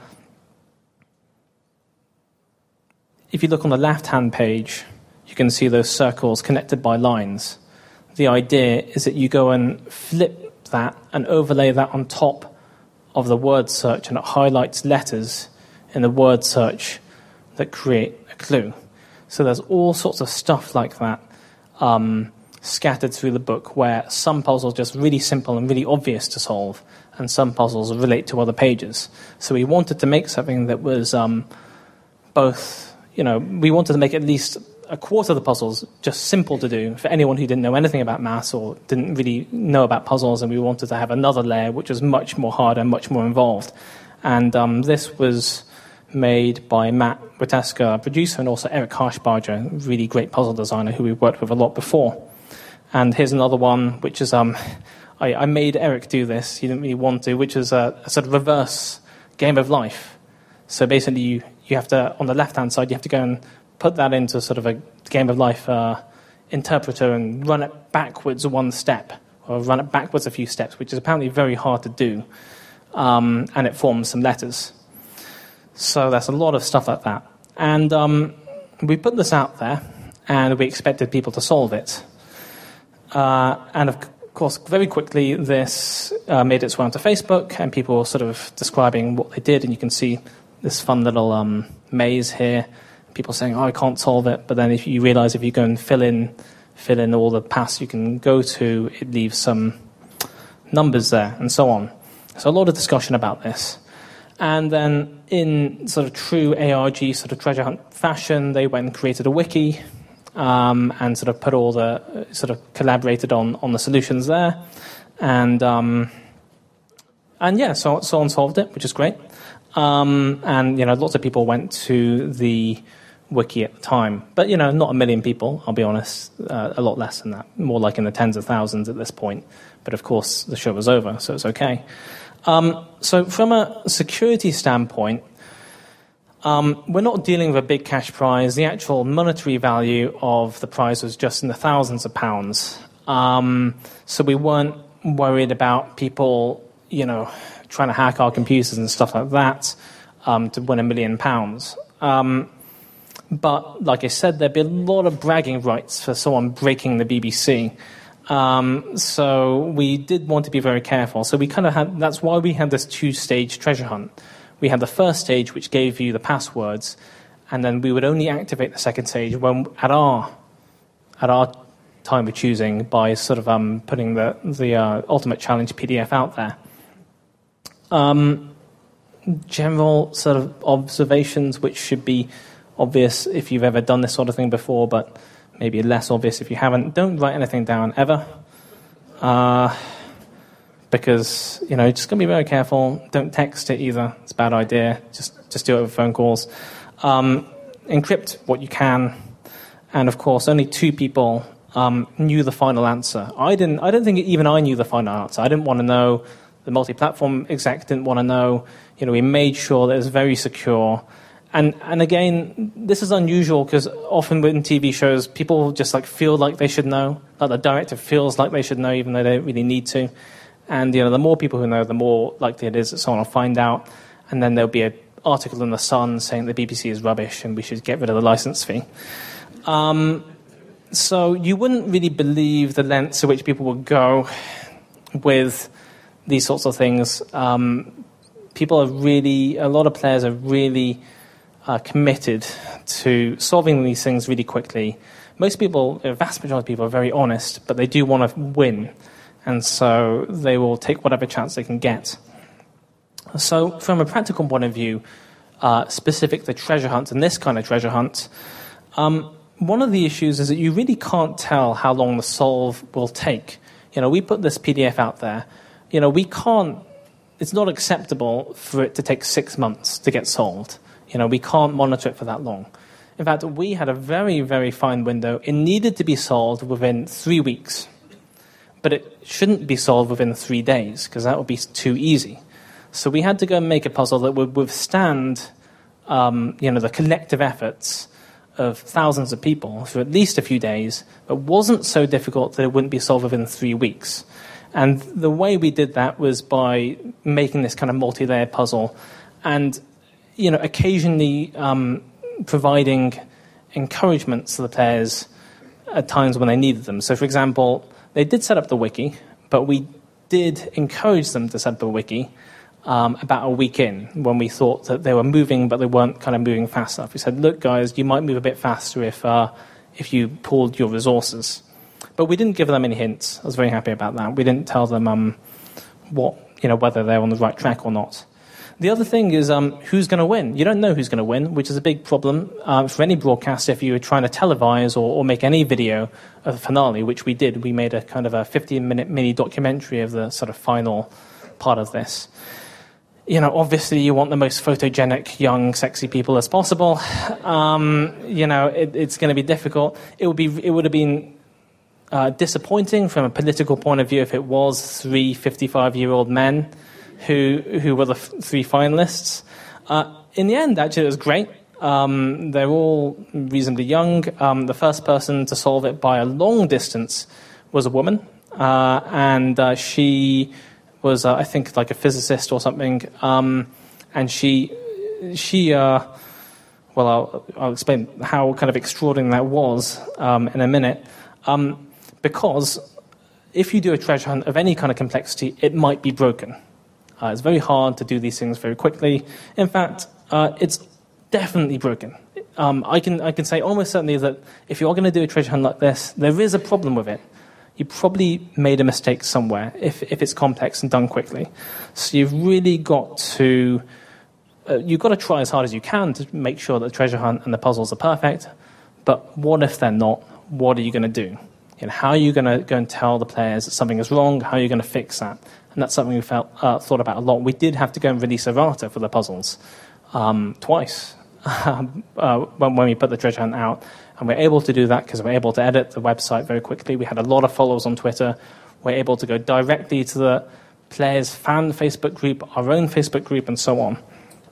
if you look on the left-hand page, you can see those circles connected by lines. The idea is that you go and flip that and overlay that on top of the word search, and it highlights letters in the word search that create a clue. So there's all sorts of stuff like that um, scattered through the book, where some puzzles are just really simple and really obvious to solve, and some puzzles relate to other pages. So we wanted to make something that was um, both, you know, we wanted to make at least a quarter of the puzzles just simple to do for anyone who didn't know anything about maths or didn't really know about puzzles, and we wanted to have another layer which was much more harder and much more involved. And um, this was made by Matt Witeska, our producer, and also Eric Harshbarger, a really great puzzle designer who we've worked with a lot before. And here's another one, which is, um, I, I made Eric do this, he didn't really want to, which is a, a sort of reverse game of life. So basically you, you have to, on the left-hand side, you have to go and put that into sort of a game of life uh, interpreter and run it backwards one step, or run it backwards a few steps, which is apparently very hard to do. Um, and it forms some letters. So there's a lot of stuff like that. And um, we put this out there, and we expected people to solve it. Uh, and of course, very quickly, this uh, made its way onto Facebook, and people were sort of describing what they did, and you can see this fun little um, maze here. People saying, oh, I can't solve it. But then if you realize if you go and fill in, fill in all the paths you can go to, it leaves some numbers there, and so on. So a lot of discussion about this. And then in sort of true A R G sort of treasure hunt fashion, they went and created a wiki um, and sort of put all the, sort of collaborated on, on the solutions there. And, um, and yeah, so someone solved it, which is great. Um, and, you know, lots of people went to the wiki at the time. But, you know, not a million people, I'll be honest, uh, a lot less than that, more like in the tens of thousands at this point. But, of course, the show was over, so it's okay. Um, so from a security standpoint, um, we're not dealing with a big cash prize. The actual monetary value of the prize was just in the thousands of pounds. Um, so we weren't worried about people, you know, trying to hack our computers and stuff like that um, to win a million pounds. Um, But, like I said, there'd be a lot of bragging rights for someone breaking the B B C. Um, so we did want to be very careful. So we kind of had, that's why we had this two-stage treasure hunt. We had the first stage, which gave you the passwords, and then we would only activate the second stage when at our at our time of choosing by sort of um, putting the the uh, Ultimate Challenge P D F out there. Um, general sort of observations, which should be obvious if you've ever done this sort of thing before, but maybe less obvious if you haven't. Don't write anything down ever, uh, because you know just gonna be very careful. Don't text it either; it's a bad idea. Just just do it with phone calls. Um, encrypt what you can, and of course, only two people um, knew the final answer. I didn't. I don't think even I knew the final answer. I didn't want to know. The multi-platform exec didn't want to know. You know, we made sure that it was very secure. And and again, this is unusual because often in T V shows, people just like feel like they should know. Like the director feels like they should know, even though they don't really need to. And you know, the more people who know, the more likely it is that someone will find out. And then there'll be an article in the Sun saying the B B C is rubbish and we should get rid of the license fee. Um, so you wouldn't really believe the lengths to which people would go with these sorts of things. Um, people are really, a lot of players are really uh, committed to solving these things really quickly. Most people, a vast majority of people are very honest, but they do want to win. And so they will take whatever chance they can get. So from a practical point of view, uh, specific to treasure hunts and this kind of treasure hunt, um, one of the issues is that you really can't tell how long the solve will take. You know, we put this P D F out there. You know, we can't, it's not acceptable for it to take six months to get solved. You know, we can't monitor it for that long. In fact, we had a very, very fine window. It needed to be solved within three weeks. But it shouldn't be solved within three days, because that would be too easy. So we had to go and make a puzzle that would withstand, um, you know, the collective efforts of thousands of people for at least a few days, but wasn't so difficult that it wouldn't be solved within three weeks. And the way we did that was by making this kind of multi-layer puzzle and, you know, occasionally um, providing encouragements to the players at times when they needed them. So, for example, they did set up the wiki, but we did encourage them to set up a wiki um, about a week in when we thought that they were moving, but they weren't kind of moving fast enough. We said, look, guys, you might move a bit faster if uh, if you pooled your resources. But we didn't give them any hints. I was very happy about that. We didn't tell them um, what, you know, whether they're on the right track or not. The other thing is um, who's going to win. You don't know who's going to win, which is a big problem uh, for any broadcaster if you were trying to televise or, or make any video of the finale, which we did. We made a kind of a fifteen-minute mini documentary of the sort of final part of this. You know, obviously you want the most photogenic, young, sexy people as possible. Um, you know, it, it's going to be difficult. It would be. It would have been uh, disappointing from a political point of view if it was three fifty-five-year-old men who who were the f- three finalists. Uh, in the end, actually, it was great. Um, they're all reasonably young. Um, the first person to solve it by a long distance was a woman, uh, and uh, she was, uh, I think, like a physicist or something. Um, and she, she, uh, well, I'll, I'll explain how kind of extraordinary that was um, in a minute. Um, because if you do a treasure hunt of any kind of complexity, it might be broken. Uh, it's very hard to do these things very quickly. In fact, uh, it's definitely broken. Um, I can I can say almost certainly that if you're going to do a treasure hunt like this, there is a problem with it. You probably made a mistake somewhere if if it's complex and done quickly. So you've really got to uh, you've got to try as hard as you can to make sure that the treasure hunt and the puzzles are perfect. But what if they're not? What are you going to do? You know, how are you going to go and tell the players that something is wrong? How are you going to fix that? And that's something we felt uh, thought about a lot. We did have to go and release errata for the puzzles um, twice uh, when, when we put the treasure hunt out. And we're able to do that because we're able to edit the website very quickly. We had a lot of followers on Twitter. We're able to go directly to the players' fan Facebook group, our own Facebook group, and so on.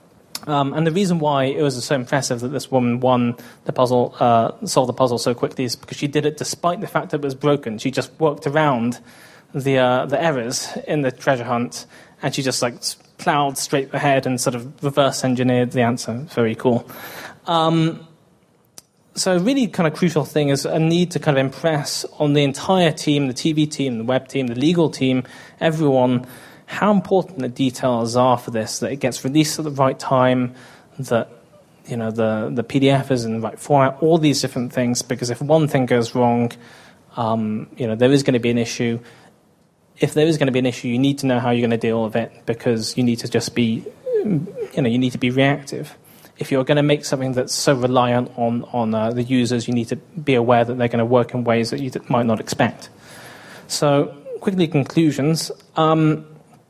Um, and the reason why it was so impressive that this woman won the puzzle, uh, solved the puzzle so quickly is because she did it despite the fact that it was broken. She just worked around the uh, the errors in the treasure hunt, and she just like plowed straight ahead and sort of reverse engineered the answer. Very cool. Um, so a really kind of crucial thing is a need to kind of impress on the entire team, the T V team, the web team, the legal team, everyone, how important the details are for this, that it gets released at the right time, that you know the, the P D F is in the right format, all these different things, because if one thing goes wrong, um, you know, there is going to be an issue. If there is going to be an issue, you need to know how you're going to deal with it, because you need to just be, you know, you need to be reactive. If you're going to make something that's so reliant on, on uh, the users, you need to be aware that they're going to work in ways that you might not expect. So, quickly, conclusions. Um,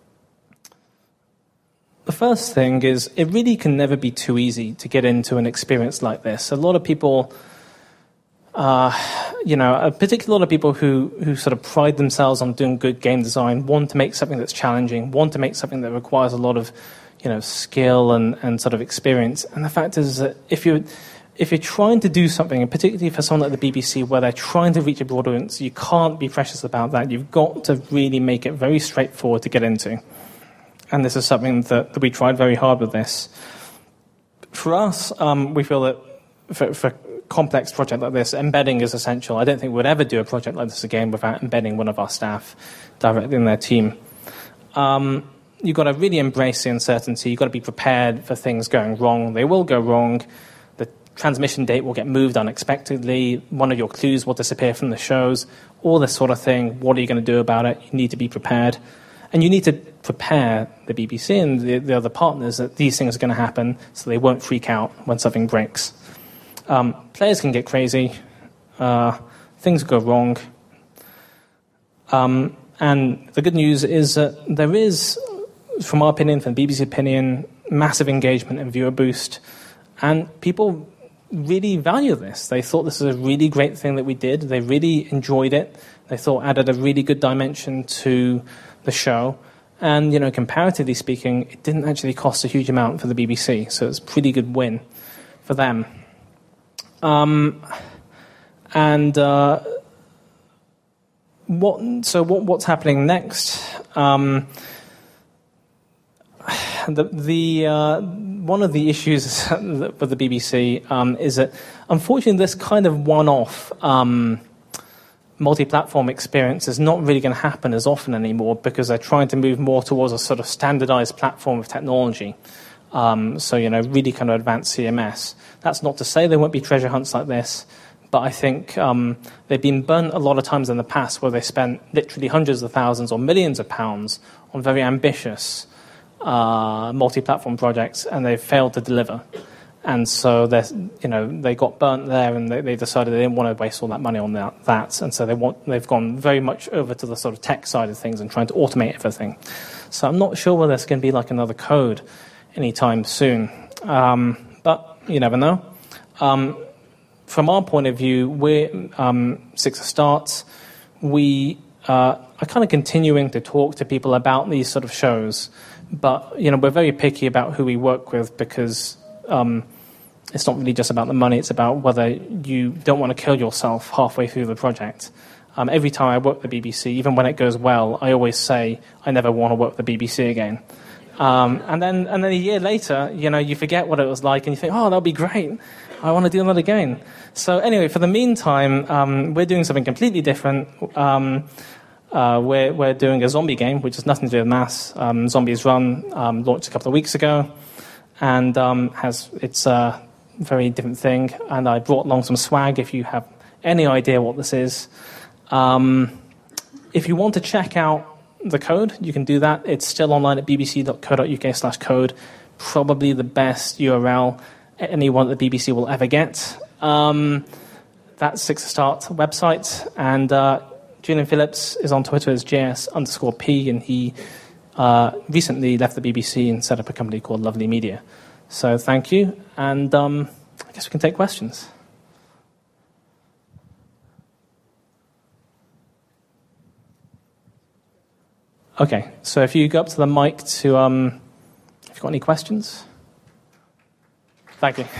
the first thing is, it really can never be too easy to get into an experience like this. A lot of people, uh, you know, particularly a lot of people who, who sort of pride themselves on doing good game design, want to make something that's challenging, want to make something that requires a lot of you know, skill and, and sort of experience. And the fact is that if you're, if you're trying to do something, and particularly for someone like the B B C, where they're trying to reach a broad audience, you can't be precious about that. You've got to really make it very straightforward to get into. And this is something that, that we tried very hard with this. For us, um, we feel that for, for a complex project like this, embedding is essential. I don't think we'd ever do a project like this again without embedding one of our staff directly in their team. Um, You've got to really embrace the uncertainty. You've got to be prepared for things going wrong. They will go wrong. The transmission date will get moved unexpectedly. One of your clues will disappear from the shows. All this sort of thing. What are you going to do about it? You need to be prepared. And you need to prepare the B B C and the, the other partners that these things are going to happen so they won't freak out when something breaks. Um, players can get crazy. Uh, things go wrong. Um, and the good news is that there is, from our opinion, from the B B C opinion, massive engagement and viewer boost. And people really value this. They thought this was a really great thing that we did. They really enjoyed it. They thought added a really good dimension to the show. And, you know, comparatively speaking, it didn't actually cost a huge amount for the B B C. So it's a pretty good win for them. Um, and uh, what? So what, what's happening next? Um, The, the uh, one of the issues with the B B C um, is that, unfortunately, this kind of one-off um, multi-platform experience is not really going to happen as often anymore, because they're trying to move more towards a sort of standardized platform of technology. Um, so, you know, really kind of advanced C M S. That's not to say there won't be treasure hunts like this, but I think um, they've been burnt a lot of times in the past where they spent literally hundreds of thousands or millions of pounds on very ambitious Uh, multi-platform projects, and they failed to deliver, and so they, you know, they got burnt there, and they, they decided they didn't want to waste all that money on that. that. And so they want, they've gone very much over to the sort of tech side of things and trying to automate everything. So I'm not sure whether there's going to be like another Code anytime soon, um, but you never know. Um, from our point of view, we're um, Six Starts. We uh, are kind of continuing to talk to people about these sort of shows. But, you know, we're very picky about who we work with, because um, it's not really just about the money. It's about whether you don't want to kill yourself halfway through the project. Um, every time I work with the B B C, even when it goes well, I always say, I never want to work with the B B C again. Um, and then and then a year later, you know, you forget what it was like, and you think, oh, that'll be great. I want to do that again. So anyway, for the meantime, um, we're doing something completely different. Um Uh, we're, we're doing a zombie game, which has nothing to do with maths. Um, Zombies Run um, launched a couple of weeks ago, and um, has it's a very different thing. And I brought along some swag, if you have any idea what this is. Um, if you want to check out the code, you can do that. It's still online at bbc.co.uk slash code. Probably the best U R L anyone at the B B C will ever get. Um, that's Six Start website, and uh, Julian Phillips is on Twitter as J S underscore P, and he uh, recently left the B B C and set up a company called Lovely Media. So thank you, and um, I guess we can take questions. Okay, so if you go up to the mic to, um, if you've got any questions. Thank you.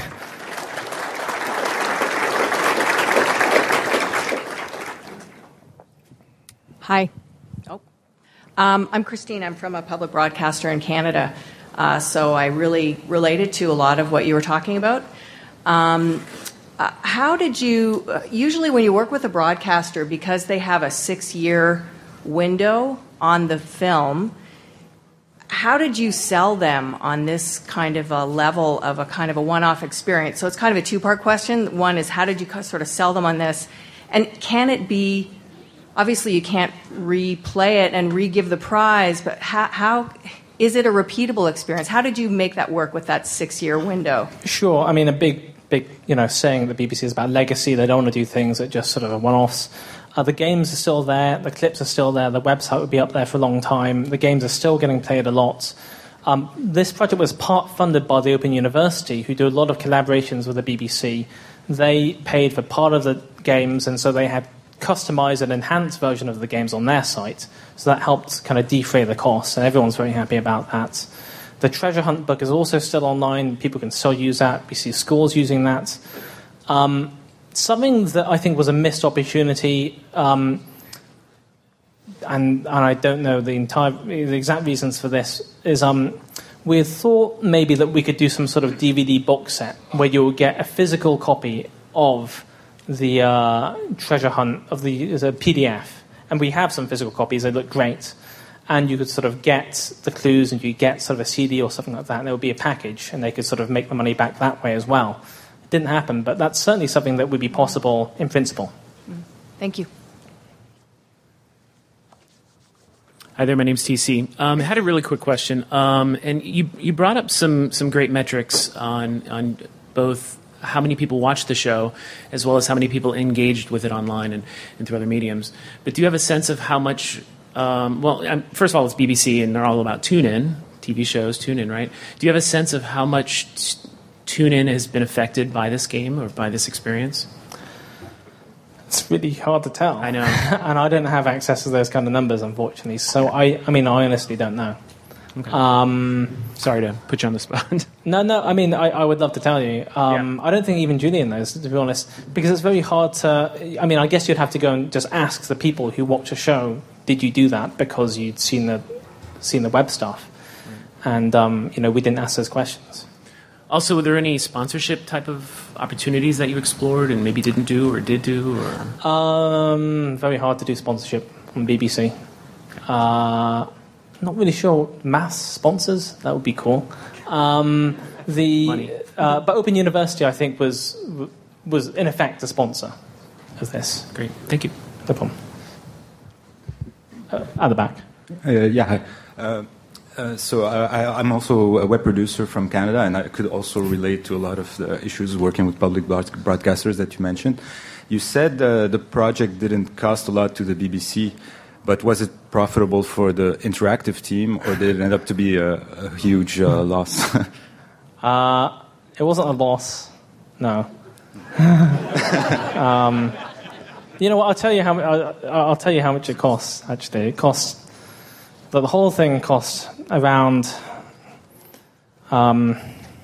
Hi. Oh. Um, I'm Christine. I'm from a public broadcaster in Canada. Uh, so I really related to a lot of what you were talking about. Um, Uh, how did you, uh, usually when you work with a broadcaster, because they have a six-year window on the film, how did you sell them on this kind of a level of a kind of a one-off experience? So it's kind of a two-part question. One is, how did you sort of sell them on this? And can it be, obviously you can't replay it and re-give the prize, but how, how is it a repeatable experience? How did you make that work with that six-year window? Sure. I mean, a big, big, you know, saying that B B C is about legacy. They don't want to do things that just sort of are one-offs. Uh, the games are still there. The clips are still there. The website would be up there for a long time. The games are still getting played a lot. Um, this project was part funded by the Open University, who do a lot of collaborations with the B B C. They paid for part of the games, and so they had customized and enhanced version of the games on their site. So that helped kind of defray the costs, and everyone's very happy about that. The Treasure Hunt book is also still online. People can still use that. We see schools using that. Um, something that I think was a missed opportunity, um, and, and I don't know the entire the exact reasons for this, is um, we thought maybe that we could do some sort of D V D box set where you'll get a physical copy of the uh, Treasure Hunt, of the as a P D F. And we have some physical copies. They look great. And you could sort of get the clues, and you get sort of a C D or something like that, and there would be a package, and they could sort of make the money back that way as well. It didn't happen, but that's certainly something that would be possible in principle. Thank you. Hi there, my name's T C. Um, I had a really quick question. Um, and you you brought up some some great metrics on on both how many people watched the show as well as how many people engaged with it online and, and through other mediums. But do you have a sense of how much... Um, well, um, first of all, it's B B C, and they're all about tune-in, T V shows, tune-in, right? Do you have a sense of how much t- tune-in has been affected by this game or by this experience? It's really hard to tell. I know. And I don't have access to those kind of numbers, unfortunately. So, I, I mean, I honestly don't know. Okay. Um, Sorry to put you on the spot. no, no, I mean, I, I would love to tell you. Um, Yeah. I don't think even Julian knows, to be honest, because it's very hard to... I mean, I guess you'd have to go and just ask the people who watch a show, did you do that because you'd seen the seen the web stuff? And, um, you know, we didn't ask those questions. Also, were there any sponsorship type of opportunities that you explored and maybe didn't do or did do? Or Um, very hard to do sponsorship on B B C. Uh, not really sure. Mass sponsors, that would be cool. Um, the Money. uh, but Open University, I think, was was in effect a sponsor of this. Great, thank you. No problem. Uh, at the back. Uh, yeah. hi. Uh, uh, so I, I'm also a web producer from Canada, and I could also relate to a lot of the issues working with public broadcasters that you mentioned. You said uh, the project didn't cost a lot to the B B C, but was it profitable for the interactive team, or did it end up to be a, a huge uh, loss? uh, it wasn't a loss, no. um, you know what? I'll tell you how. I'll, I'll tell you how much it costs. Actually, it costs. The whole thing cost around. Um,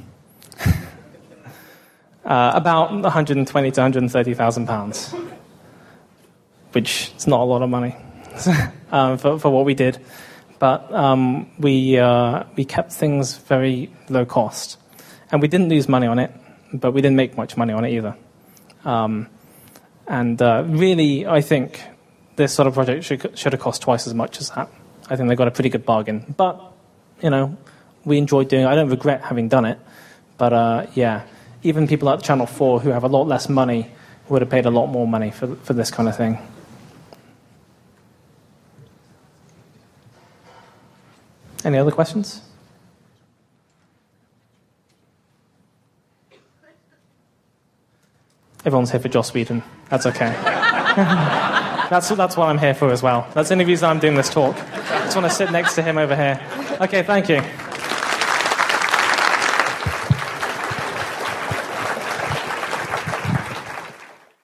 uh, about one hundred twenty to one hundred thirty thousand pounds, which is not a lot of money. um, for, for what we did, but um, we uh, we kept things very low cost, and we didn't lose money on it, but we didn't make much money on it either. Um, and uh, really, I think this sort of project should should have cost twice as much as that. I think they got a pretty good bargain, but you know, we enjoyed doing it. I don't regret having done it, but uh, yeah, even people at Channel four who have a lot less money would have paid a lot more money for for this kind of thing. Any other questions? Everyone's here for Joss Whedon. That's okay. that's, that's what I'm here for as well. That's the only reason I'm doing this talk. I just want to sit next to him over here. Okay, thank you.